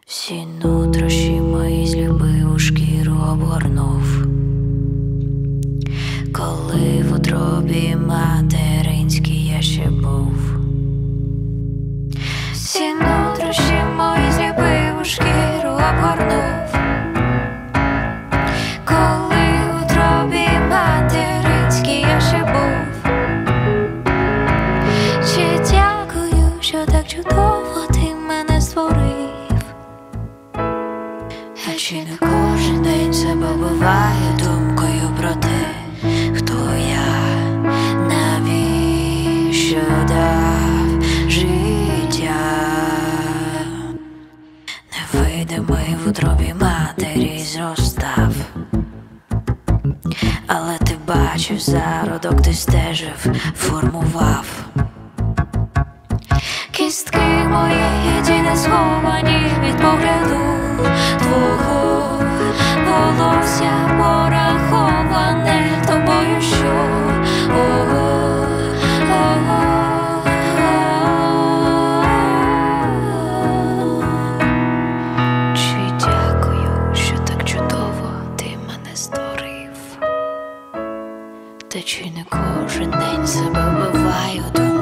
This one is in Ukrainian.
Всі нутрощі мої зліпив, у шкіру обгорнув, коли в утробі материнській я ще був. Всі нутрощі мої зліпив, у шкіру обгорнув, коли в утробі материнській я ще був. Чи дякую, що так чудово ти мене створив. А чи не кожен день себе вбиваю думкою про те, хто я, навіщо дав життя. Невидимий в утробі матері зростав, але ти бачив, зародок ти стежив, формував. Кістки мої єдине сховані від погляду твого, волосся пораховане тобою, що Чи дякую, що так чудово ти мене створив. Та чи не кожен день себе вбиваю.